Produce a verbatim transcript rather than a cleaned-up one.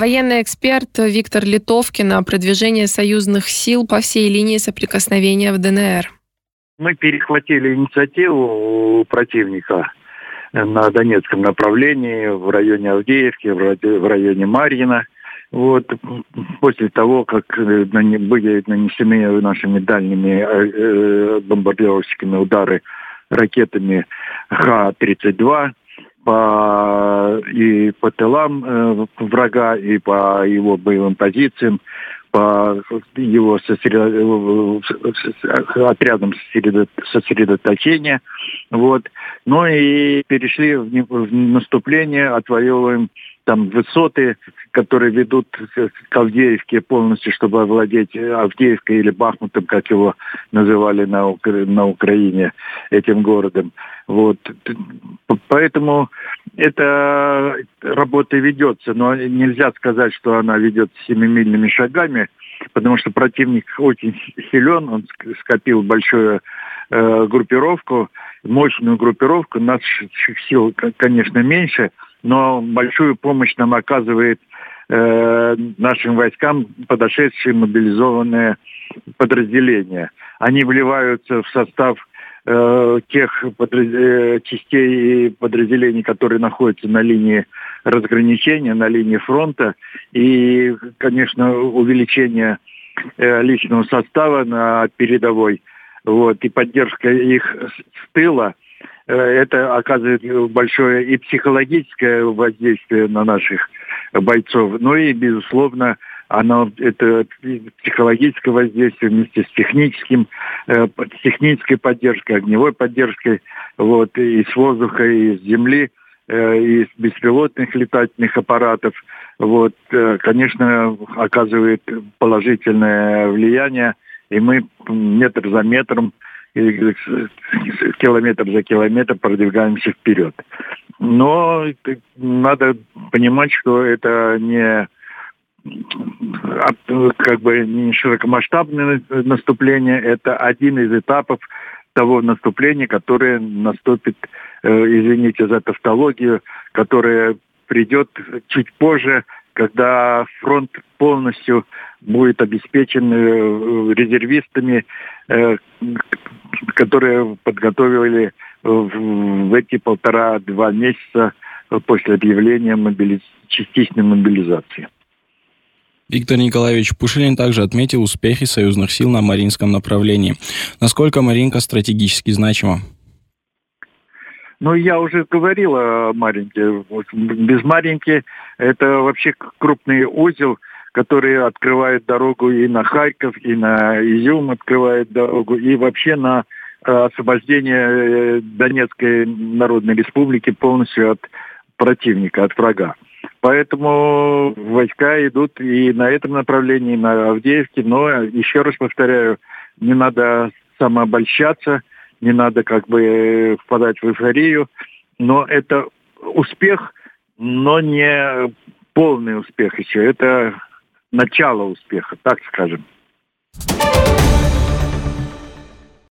Военный эксперт Виктор Литовкин о продвижении союзных сил по всей линии соприкосновения в ДНР. Мы перехватили инициативу у противника на Донецком направлении, в районе Авдеевки, в районе Марьина. Вот, после того, как были нанесены нашими дальними бомбардировщиками удары ракетами Х тридцать два по, и по тылам э, врага, и по его боевым позициям, по его сосредо... отрядам сосредоточения. Вот. Ну и перешли в наступление, отвоевываем там высоты, которые ведут к Авдеевке полностью, чтобы овладеть Авдеевкой или Бахмутом, как его называли на, Укра... на Украине, этим городом. Вот. Поэтому эта работа ведется, но нельзя сказать, что она ведется семимильными шагами, потому что противник очень силен, он скопил большую э, группировку, мощную группировку, наших сил, конечно, меньше, но большую помощь нам оказывает э, нашим войскам подошедшие мобилизованные подразделения. Они вливаются в состав э, тех подраз... частей и подразделений, которые находятся на линии разграничения, на линии фронта. И, конечно, увеличение э, личного состава на передовой, вот, и поддержка их с тыла, это оказывает большое и психологическое воздействие на наших бойцов, но и, безусловно, оно, это психологическое воздействие вместе с техническим, э, с технической поддержкой, огневой поддержкой, вот, и с воздуха, и с земли, э, и с беспилотных летательных аппаратов, вот, э, конечно, оказывает положительное влияние, и мы метр за метром, километр за километром продвигаемся вперед. Но надо понимать, что это не как бы не широкомасштабное наступление, это один из этапов того наступления, которое наступит, извините за тавтологию, которое придет чуть позже, когда фронт полностью будет обеспечен резервистами, которые подготовили в эти полтора-два месяца после объявления мобили... частичной мобилизации. Виктор Николаевич Пушилин также отметил успехи союзных сил на Марьинском направлении. Насколько Марьинка стратегически значима? Ну, я уже говорил о Марьинке. Без Марьинки это вообще крупный узел, который открывает дорогу и на Харьков, и на Изюм открывает дорогу, и вообще на освобождение Донецкой Народной Республики полностью от противника, от врага. Поэтому войска идут и на этом направлении, и на Авдеевке, но, еще раз повторяю, не надо самообольщаться, не надо как бы впадать в эйфорию, но это успех, но не полный успех еще, это начало успеха, так скажем.